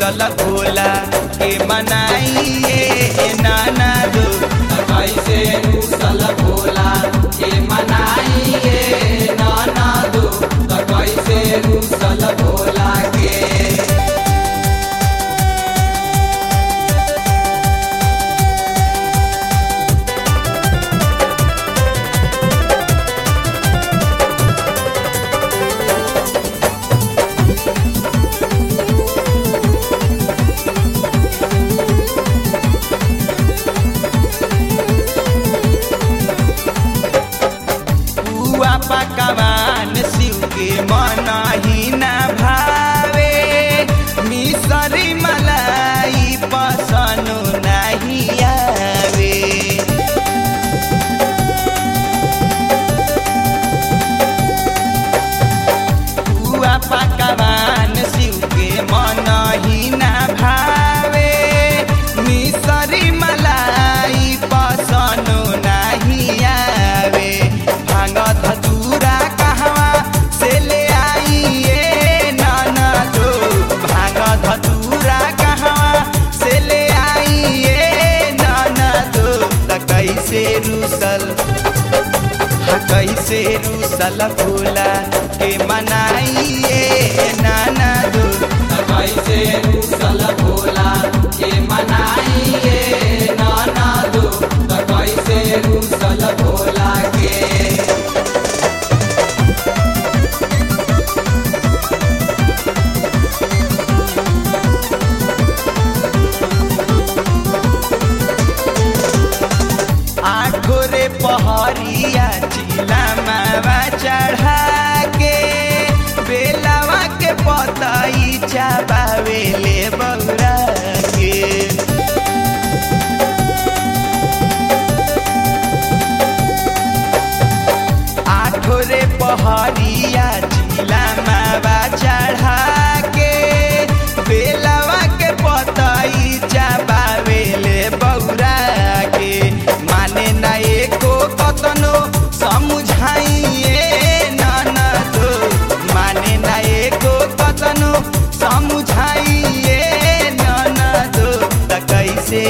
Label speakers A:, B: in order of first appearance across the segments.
A: रूसल भोला के मनाइए नाना दो।
B: कैसे रूसल भोला के मनाइए नाना दो। कैसे रूसल भोला के
A: पकवान शिव के मनही न भावे, मिसरी मलाई पसंद नहीं आवे। पुआ पकवान शिव के मनही न भावे, मिसरी मलाई पसंद नहीं आवे। धतूरा कहवा से ले आइए नाना दो। भांग धतूरा कहवा से ले आइए नाना दो। कैसे रूसल भोला के मनाइए नाना दो।
B: कैसे रूसल भोला के मनाइए नाना दो। कैसे रूसल भोला के
A: आठोरे पहरिया चिला मावा चढ़ा के, बेलावा के पतई चबावे ले बौरा के। आठोरे पहरिया चिला मावा चढ़ा के, बेलावा के पतई चबावे ले बौरा के। माने ना एको कतनो समझाइए नाना दो। माने ना एको कतनो समझाइए नाना दो। कैसे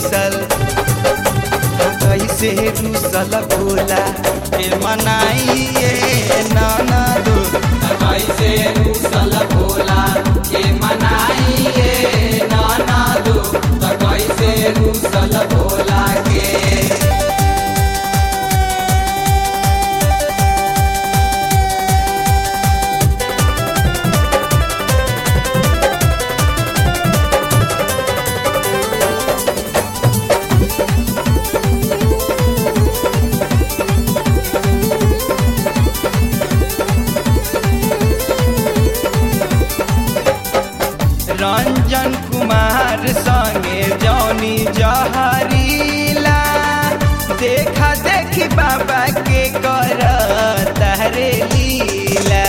A: रूसल भोला के मनाइए नाना दो।
B: कैसे रूसल भोला के मनाइए नाना दो। कैसे रूसल भोला के
A: रंजन कुमार संगे जौनी जहरीला, देखा देखी बाबा के कर तारे लीला।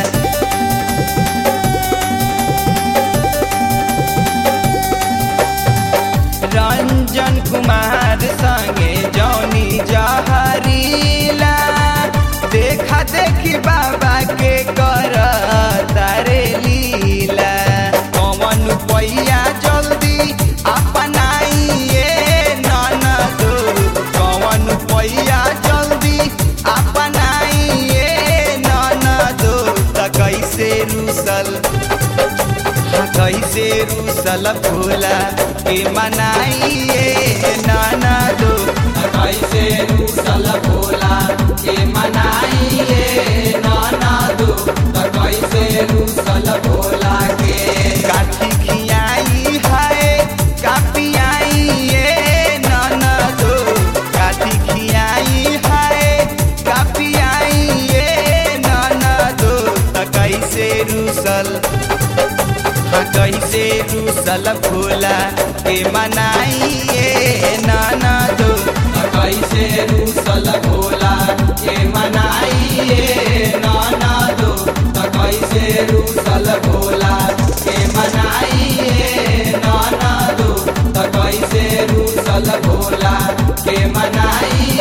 A: रंजन कुमार संगे जौनी जहरीला, देखा देखी बाबा के कर तारे लीला। पैया जल्दी अपनाइए नाना दो। कौन पैया जल्दी अपनाइए नाना दो। कैसे रूसल भोला के मनाइए नाना दो।
B: कैसे रूसल भोला के मनाइए नाना दो। कैसे रूसल भोला के
A: काठी खियाई है कापियाइए नाना दो। काठी खियाई है कापियाइए नाना दो। कैसे रूसल भोला के मनाइए नाना दो।
B: कैसे रूसल भोला के मनाइए नाना दो। कैसे रूसल भोला के मनाइए नाना दो। कैसे रूसल भोला के मनाइए